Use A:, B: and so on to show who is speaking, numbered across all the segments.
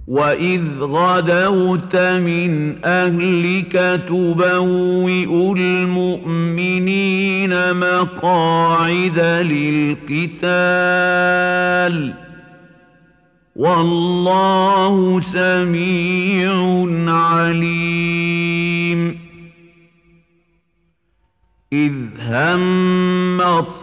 A: وَإِذْ غَدَوْتَ مِنْ أَهْلِكَ تُبَوِّئُ الْمُؤْمِنِينَ مَقَاعِدَ لِلْقِتَالِ وَاللَّهُ سَمِيعٌ عَلِيمٌ إِذْ هَمَّ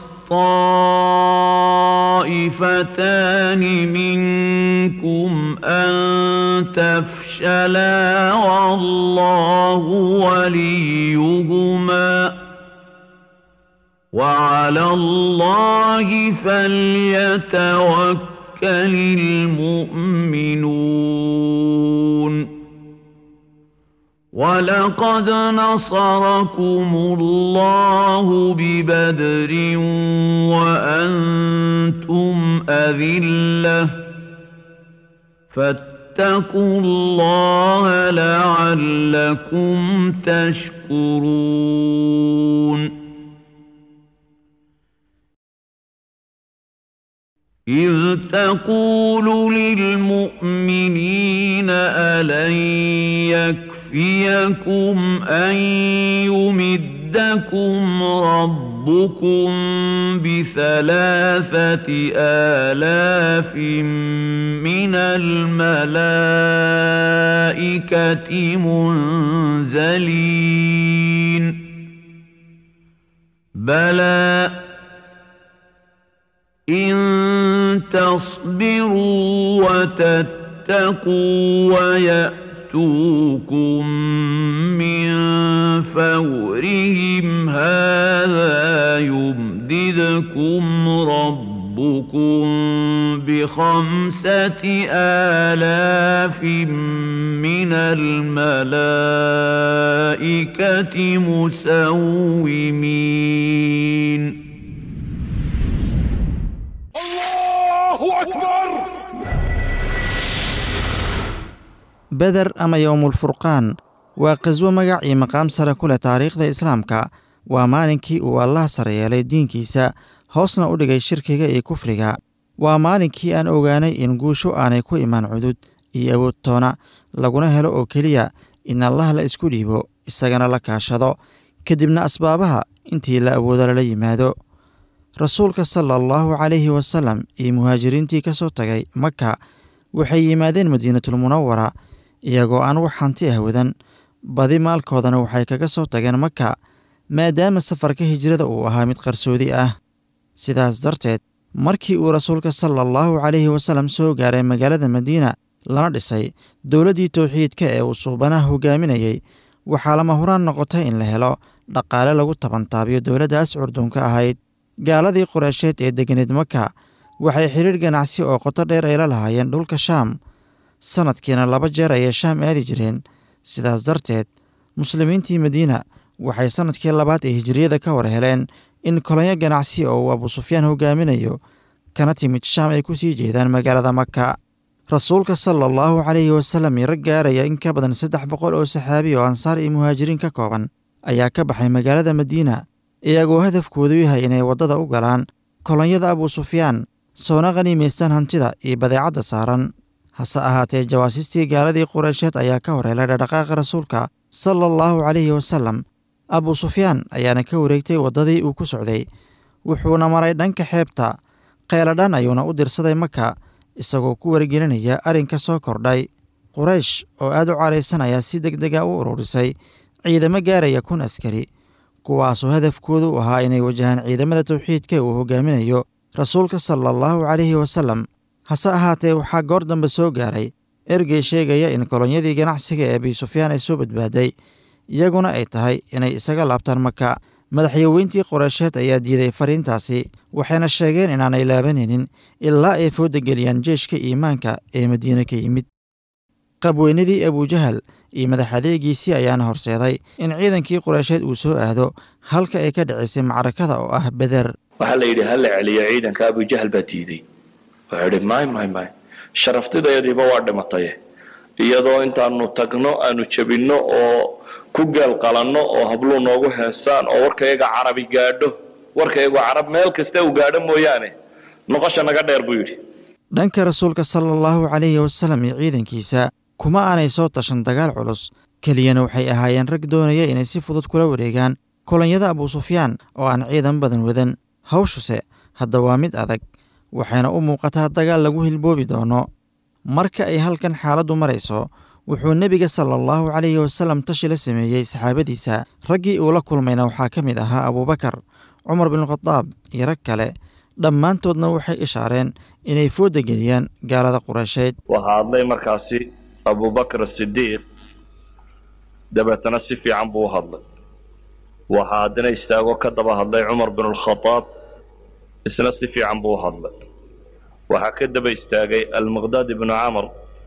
A: الطَّائِفَتَانِ مِنكُمْ أَن تَفْشَلَا وَاللَّهُ وَلِيُّهُمَا وَعَلَى اللَّهِ فَلْيَتَوَكَّلِ الْمُؤْمِنُونَ وَلَقَدْ نَصَرَكُمُ اللَّهُ بِبَدْرٍ وَأَنْتُمْ أَذِلَّةٌ فَاتَّقُوا اللَّهَ لَعَلَّكُمْ تَشْكُرُونَ إِذْ تَقُولُ لِلْمُؤْمِنِينَ أَلَنْ يَكْفِيَكُمْ أَنْ يُمِدَّكُمْ رَبُّكُمْ ب3,000 مِّنَ الْمَلَائِكَةِ مُنْزَلِينَ بَلَى إِن تَصْبِرُوا وَتَتَّقُوا وَيَأْتُوكُم مِّن فَوْرِهِمْ هَٰذَا يُمْدِدْكُمْ رَبُّكُم ب5,000 مِّنَ الْمَلَائِكَةِ مُسَوِّمِينَ
B: beder ama yowmulfurqaan waa qaswo magac iyo maqaam sare ku leh taariikhda islaamka. waa maalinkii uu allah sare yeelay diinkiisa hoosna u dhigay shirkiga iyo kufriga. waa maalinkii aan ogaanay in guushu aanay ku imaan cudud iyo awood toona laguna helo oo keliya in allah la isku dhiibo isagana la kaashado kadibna asbaabaha intii la awoodo lala yimaado. rasuulka sala allahu calayhi wasalam iyo muhaajiriintii ka soo tagay maka waxay yimaadeen madiinatulmunawara iyagoo aan wax hanti ah wadan, badi maalkoodana waxay kaga soo tageen maka maadaama safarka hijrada uu ahaa mid qarsoodi ah. sidaas darteed markii uu rasuulka sala allahu calayhi wasalam soo gaaray magaalada madiina lana dhisay dowladdii towxiidka ee uu suubanaha hogaaminayey, waxaa lama huraan noqotay in la helo dhaqaale lagu tabantaabiyo dowladdaas curduunka ahayd. gaaladii qureysheed ee deganeed maka waxay xidhiir ganacsi oo qoto dheer ay la lahaayeen dhulka shaam, sannadkiina 2 jeer ayay shaam aadi jireen. sidaas darteed muslimiintii madiina waxay sannadkii 2 ee hijriyada ka war heleen in kolonyo ganacsi oo uu abu sufyaan hogaaminayo kana timid shaam ay ku sii jeedaan magaalada maka. rasuulka sala allahu calayhi wasalam iyo rag gaaraya in ka badan 300 oo saxaabi oo ansaar iyo muhaajiriin ka kooban ayaa ka baxay magaalada madiina iyagoo hadafkoodu yahay inay waddada u galaan kolonyada abu sufyaan soona qaniimaystaan hantida iyo badeecadda saaran. hase ahaatee jawaasistii gaaladii qureysheed ayaa ka horhelay dhaqdhaqaaqa rasuulka sala allahu calayhi wasalam. abu sufyaan ayaana ka wareegtay waddadii uu ku socday, wuxuuna maray dhanka xeebta. qeeladhan ayuuna u dirsaday maka isagoo ku wargelinaya arrinka soo kordhay. quraysh oo aad u caraysan ayaa si deg dega u ururisay ciidamo gaaraya 1,000 askari, kuwaasoo hadafkoodu u ahaa inay wajahaan ciidamada towxiidka uu hogaaminayo rasuulka sala allahu calayhi wasalam. hase ahaatee waxaa goor dambe soo gaaray ergey sheegaya in kolonyadii ganacsiga ee abi sufyaan ay soo badbaaday, iyaguna ay tahay inay isaga laabtaan maka. madaxyaweyntii qureysheed ayaa diiday fariintaasi, waxayna sheegeen inaanay laabanaynin ilaa ay fooda geliyaan jeeshka iimaanka ee madiine ka yimid. qabweynadii abujahal iyo madax adeegiisii ayaana horseeday in ciidankii qureysheed uu soo aado halka ay ka dhicisay macrakada oo ah beder.
C: waxaa la yidhi hala celiyo ciidanka abujahal baa diiday. wuxuu yidhi may sharaftidayadiiba waa dhimataye, iyadoo intaanu tagno aanu jebinno oo ku gaal qalanno oo habluu noogu heesaan oo warkayaga carabi gaadho, warkayagu carab meel kasta uu gaadho mooyaane noqosha naga dheer buu yidhi.
B: dhanka rasuulka sala allahu calayhi wasalam iyo ciidankiisa kuma aanay soo tashan dagaal culus keliyana waxay ahaayeen rag doonaya inay si fudud kula wareegaan kolonyada abusufyaan oo aan ciidan badan wadan hawshuse hadda waa mid adag waxayna u muuqataa dagaal lagu hilboobi doono marka ay halkan xaaladdu marayso wuxuu nebiga sala allahu calayhi wasalam tashi la sameeyey saxaabadiisa raggii uu la kulmayna waxaa ka mid ahaa abuubakar cumar binkhadaab iyo rag kale dhammaantoodna waxay ishaareen inay fooda geliyaan gaalada qureysheed
C: waxaa hadlay markaasi abubakar asidiiq dabeetana si fiican buu u hadlay waxaa haddana istaago ka daba hadlay cumar binulkhadaab isna si fiican buu u hadlay waxaa ka daba istaagay almiqdaad ibnu camr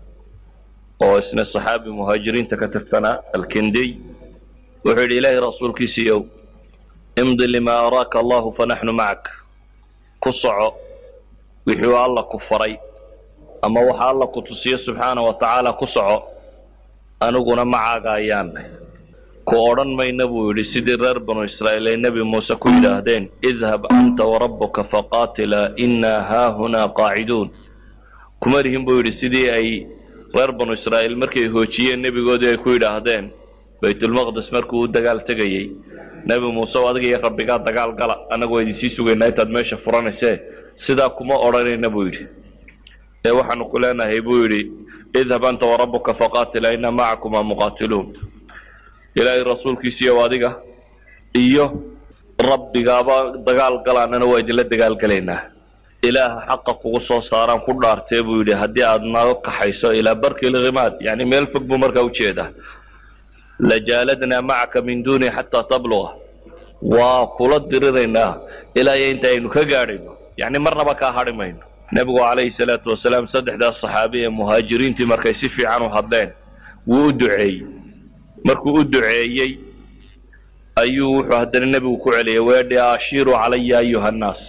C: oo isna saxaabi muhaajiriinta ka tirtanaa alkindiy wuxuu yidhi ilaahay rasuulkiisiiyow imdi limaa araaka allahu fanaxnu macak ku soco wixii alla ku faray ama waxa alla ku tusiyo subxaana wa tacaala ku soco aniguna macaaga ayaanay ku odhan mayna buu yidhi sidii reer banu israa'iil ay nebi muuse ku yidhaahdeen idhab anta warabbuka faqaatilaa innaa haahunaa qaaciduun kuma lihin buu yidhi sidii ay reer banu israa'iil markay hoojiyeen nebigoodii ay ku yidhaahdeen baytulmaqdis markuu u dagaal tegayey nebi muuse oo adiga iyo rabbigaa dagaal gala annagoo idinsii sugaynaa intaad meesha furanaysee sidaa kuma odhanayna buu yidhi ee waxaanu ku leenahay buu yidhi idhab anta warabbuka faqaatilaa innaa macakumaa muqaatiluun ilaahay rasuulkiisiiyow adiga iyo rabbigaaba dagaal galaanana waa idinla dagaalgalaynaa ilaaha xaqa kugu soo saaraan ku dhaartee buu yidhi haddii aad naga kaxayso ilaa barkilghimaad yacni meel fog buu markaa u jeedaa lajaaladnaa macaka min duuni xataa tabluga waa kula diriraynaa ilaa iyo inta aynu ka gaadhayno yacni marnaba kaa hadhi mayno nebigu calayhi salaatu wasalaam saddexdaas saxaabi ee muhaajiriintii markay si fiican u hadleen wuu u duceeyey markuu u duceeyey ayuu wuxuu haddana nebigu ku celiyay weedhi ashiiru calaya ayuha annaas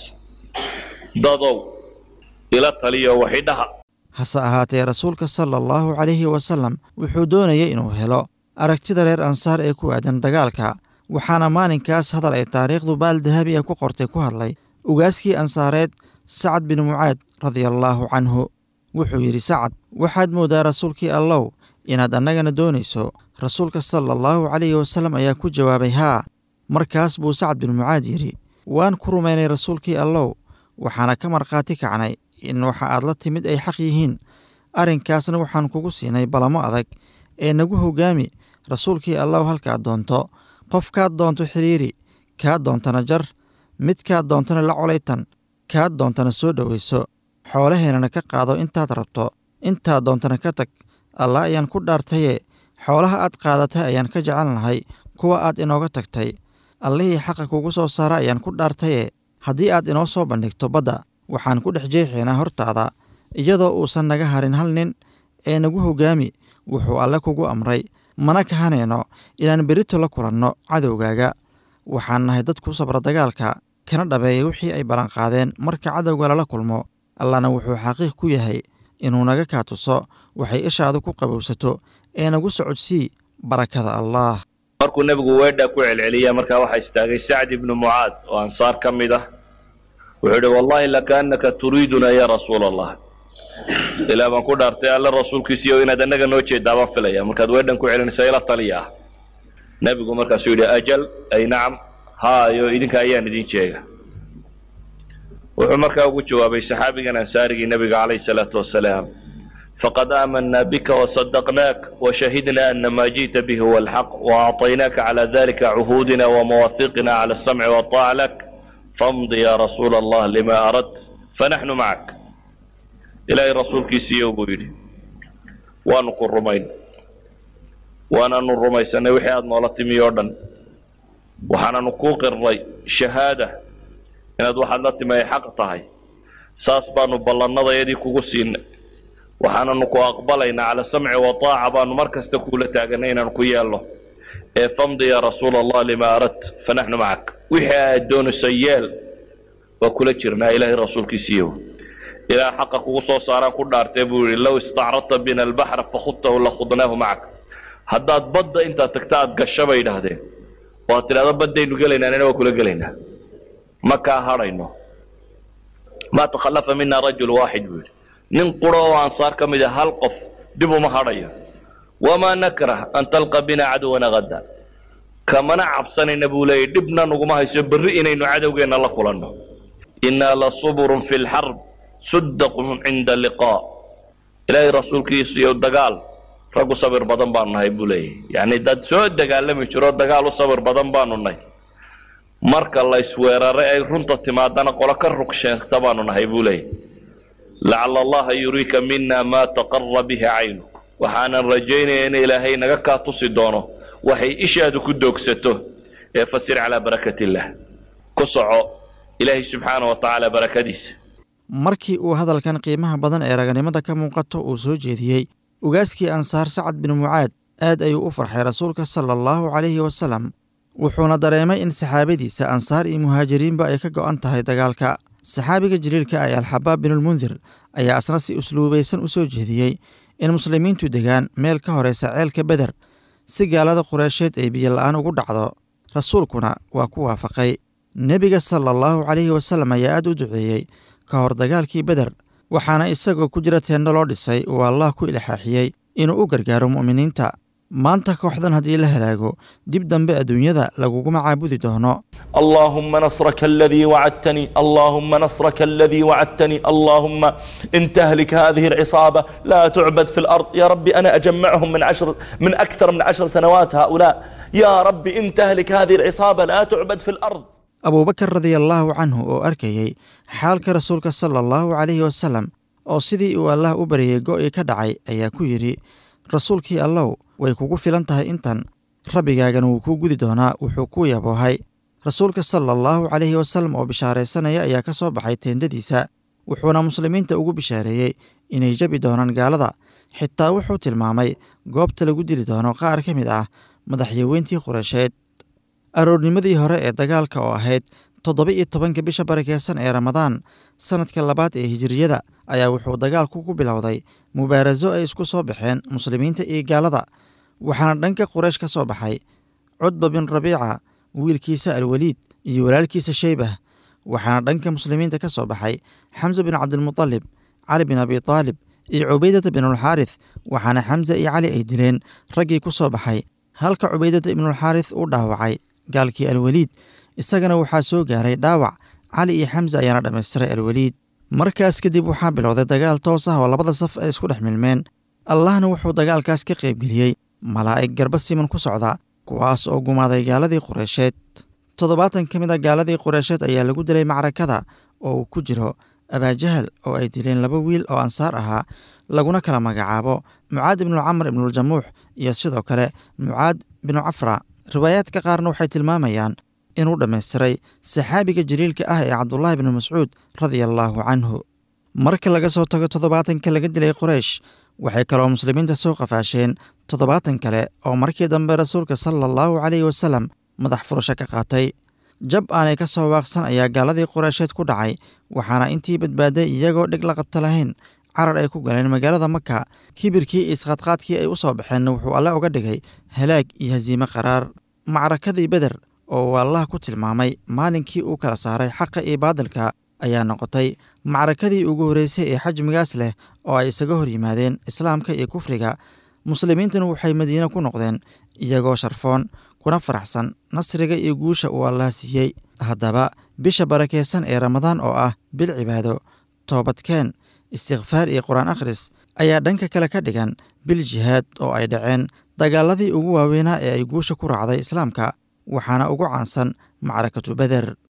C: dadow ila taliyo waxay dhaha
B: hase ahaatee rasuulka sala allahu calayhi wasalam wuxuu doonayay inuu helo aragtida reer ansaar ee ku aadan dagaalka waxaana maalinkaas hadal ay taariikhdu baal dahabi ah ku qortay ku hadlay ugaaskii ansaareed sacad bin mucaad radiallaahu canhu wuxuu yidhi sacad waxaad mooddaa rasuulkii allow inaad annagana doonayso rasuulka sala allahu calayhi wasalam ayaa ku jawaabay haa markaas buu sacad bin mucaad yidhi waan ku rumaynay rasuulkii allow waxaana ka markhaati kacnay in waxa aad la timid ay xaq yihiin arrinkaasna waxaan kugu siinay balamo adag ee nagu hoggaami rasuulkii allow halkaad doonto qofkaad doonto xidhiiri kaad doontana jar midkaad doontana la colaytan kaad doontana soo dhowayso xoolaheennana ka qaado intaad rabto intaad doontana ka tag allah ayaan ku dhaartaye xoolaha aad qaadatay ayaan ka jecel lahay kuwa aad inooga tagtay allihii xaqa kugu soo saara ayaan ku dhaartaye haddii aad inoo soo bandhigto badda waxaan ku dhex jeexaynaa hortaada iyadoo uusan naga harin hal nin ee nagu hoggaami wuxuu alle kugu amray mana kahanayno inaan berito la kulanno cadowgaaga waxaan nahay dad ku sabra dagaalka kana dhabeeya wixii ay ballanqaadeen marka cadowga lala kulmo allana wuxuu xaqiiq ku yahay inuu naga kaa tuso waxay ishaadu ku qabowsato ee nagu socodsii barakada allaah
C: markuu nebigu weedhaa ku celceliya markaa waxaa istaagay sacd ibnu mucaad oo ansaar ka mid ah wuxuu yidhi wallaahi lakaannaka turiiduna yaa rasuula allah ilaa baan ku dhaartay alle rasuulkiisiiyo inaad annaga noo jeeddaa baan filaya markaad weedhan ku celinaysa ila taliya ah nebigu markaasuu yidhi ajal ay nacam haayo idinka ayaan idin jeega wuxuu markaa ugu jawaabay saxaabigan ansaarigii nebiga calayhi salaatu wasalaam faqad aamanaa bika wasadaqnaak washahidna ana maa ji'ta bihi huwa alxaq waacطaynaaka cala dalika cuhuudina wamawaahiqina cala alsamci waطaaca lak famdi ya rasuula allah lima aradt fanaxnu macak ilaahay rasuulkiisiiyo buu yidhi waanu ku rumayn waanaanu rumaysanay wixii aad noola timi oo dhan waxaananu kuu qirnay shahaada inaad waxaad la timi ay xaq tahay saas baanu ballannadayadii kugu siinay waxaananu ku aqbalaynaa cala samci wa taaca baanu mar kasta kuula taaganay inaanu ku yeelno ee famdi ya rasuula allah lima aradt fanaxnu macak wixii aad doonayso yeel waa kula jirnaa ilaahay rasuulkiisiiyo ilaa xaqa kugu soo saaraan ku dhaartee buu yidhi low istacradta bina albaxra fakhudtahu lakhudnaahu macak haddaad badda intaad tagta aad gasho bay yidhaahdeen oo aad tidhahdo baddaynu gelaynaa nina waa kula gelaynaa ma kaa hadhayno maa takhallafa mina rajul waaxid buu yidhi nin qura oo ansaar ka mid ah hal qof dib uma hadhayo wamaa nakrah an talqa bina caduwana gada kamana cabsanayna buu leeyahy dhibna nuguma hayso berri inaynu cadowgeenna la kulanno innaa la suburun fi lxarb suddaqun cinda liqaa ilaahay rasuulkiisu iyo dagaal raggu sabir badan baanu nahay buu leeyahy yacni dad soo dagaalami jiro dagaal u sabir badan baanu nahay marka la isweeraray ay runta timaadana qolo ka rug sheegta baanu nahay buu leeyahy lacala allaha yuriika mina maa taqara bihi caynuk waxaanan rajaynaya in ilaahay naga kaa tusi doono waxay ishaadu ku doogsato ee fasir calaa barakati illaah ku soco ilaahay subxaana wa tacaala barakadiisa
B: markii uu hadalkan qiimaha badan ee raganimada ka muuqato uu soo jeediyey ugaaskii ansaar sacad bin mucaad aad ayuu u farxay rasuulka sala allahu calayhi wasalam wuxuuna dareemay in saxaabadiisa ansaar iyo muhaajiriinba ay ka go'an tahay dagaalka saxaabiga jaliilka ah ee alxabaab binulmundir ayaa asna si usluubaysan u soo jeediyey in muslimiintu degaan meel ka horaysa ceelka beder si gaalada qureysheed ay biyola'aan ugu dhacdo rasuulkuna waa ku waafaqay nebiga sala allahu calayhi wasalam ayaa aad u duceeyey ka hor dagaalkii beder waxaana isagoo ku jira teendho loo dhisay uu allah ku ilxaaxiyey inuu u gargaaro mu'miniinta maanta kooxdan haddii la halaago dib dambe adduunyada laguguma caabudi doono
D: اللهم نصرك الذي وعدتني اللهم نصرك الذي وعدتني اللهم إن تهلك هذه العصابة لا تعبد في الأرض يا ربي أنا أجمعهم من أكثر من 10 سنوات هؤلاء يا ربي إن تهلك هذه العصابة لا تعبد في الأرض
B: أبو بكر رضي الله عنه oo arkayay xaalka rasuulka sala allahu calayhi wasalam oo sidii uu allah u baryay go'ii ka dhacay ayaa ku yidhi rasuulkii allow way kugu filan tahay intan rabbigaagana wuu kuu gudi doonaa wuxuu kuu yaboohay rasuulka sala allahu calayhi wasalam oo bishaaraysanaya ayaa ka soo baxay teendhadiisa wuxuuna muslimiinta ugu bishaareeyey inay jabi doonaan gaalada xitaa wuxuu tilmaamay goobta lagu dili doono qaar ka mid ah madaxyaweyntii qureysheed aroornimadii hore ee dagaalka oo ahayd 17 bisha barakeysan ee ramadaan sanadka labaad ee hijiriyada ayaa wuxuu dagaalku ku bilowday mubaaraso ay isku soo baxeen muslimiinta iyo gaalada waxaana dhanka quraysh ka soo baxay cudba bin rabiica wiilkiisa alwaliid iyo walaalkiisa shaybah waxaana dhanka muslimiinta ka soo baxay xamse bin cabdilmutalib cali bin abi taalib iyo cubaydata binulxaarith waxaana xamse iyo cali ay dileen raggii ku soo baxay halka cubaydata ibnulxaarith uu dhaawacay gaalkii alwaliid isagana waxaa soo gaaray dhaawac cali iyo xamse ayaana dhammaystiray alwaliid markaas kadib waxaa bilowday dagaal toos ah oo labada saf ay isku dhex milmeen allahna wuxuu dagaalkaas ka qaybgeliyey malaa'ig garba siman ku socda kuwaas oo gumaaday gaaladii qureysheed 70 ka mid a gaaladii qureysheed ayaa lagu dilay macrakada oo uu ku jiro abaajahal oo ay dileen 2 wiil oo ansaar ahaa laguna kala magacaabo mucaad ibnu camr ibnuljamuux iyo sidoo kale mucaad binu cafra riwaayaadka qaarna waxay tilmaamayaan inuu dhammaystiray saxaabiga jaliilka ah ee cabdullaahi binu mascuud radia allaahu canhu marka laga soo tago 70 laga dilay quraysh waxay kaloo muslimiinta soo qafaasheen 70 kale oo markii dambe rasuulka sala allahu calayhi wasalam madax furasho ka qaatay jab aanay ka soo waaqsan ayaa gaaladii qureysheed ku dhacay waxaana intii badbaaday iyagoo dhig la qabta lahayn carar ay ku galeen magaalada maka kibirkii iyo isqaadqaadkii ay u soo baxeenna wuxuu alle uga dhigay halaag iyo hasiime qaraar macrakadii beder oo uu allah ku tilmaamay maalinkii uu kala saaray xaqa iyo baadilka ayaa noqotay macrakadii ugu horreysay ee xajmigaas leh oo ay isaga hor yimaadeen islaamka iyo kufriga muslimiintuna waxay madiine ku noqdeen iyagoo sharfoon kuna faraxsan nasriga iyo guusha uu allah siiyey haddaba bisha barakeysan ee ramadaan oo ah bil cibaado toobadkeen istikfaar iyo qur-aan akhris ayaa dhanka kale ka dhigan bil jihaad oo ay dhaceen dagaaladii ugu waaweynaa ee ay guusha ku raacday islaamka waxaana ugu caansan macrakatu beder